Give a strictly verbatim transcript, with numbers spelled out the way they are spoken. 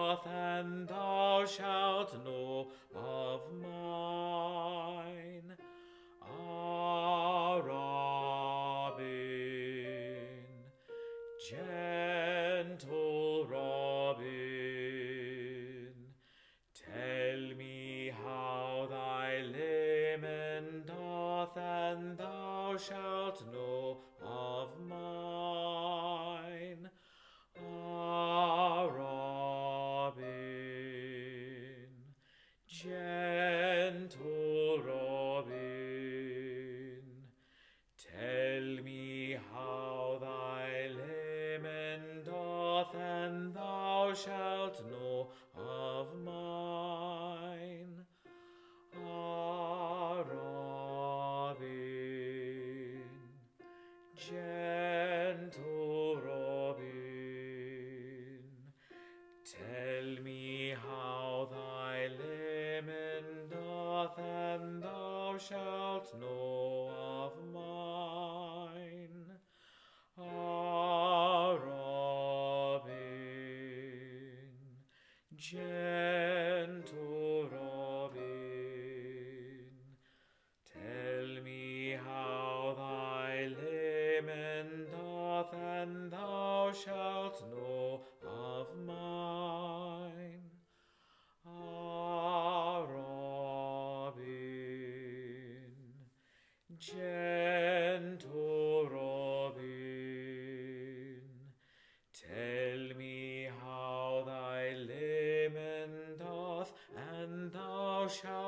doth, and thou shalt know of mine. Ah, Robin, gentle Robin, tell me how thy leman doth, and thou shalt know of mine. Ah, Robin, gentle Robin, tell me how thy leman doth, and thou shalt know of mine. Ah, Robin, gentle Robin, tell me how thy leman doth, and thou shalt know of mine. Ah, Robin, gentle Robin, tell me how thy leman doth, and thou shalt know of mine. Ah, Robin, gentle Robin, tell me how thy leman doth, and thou shalt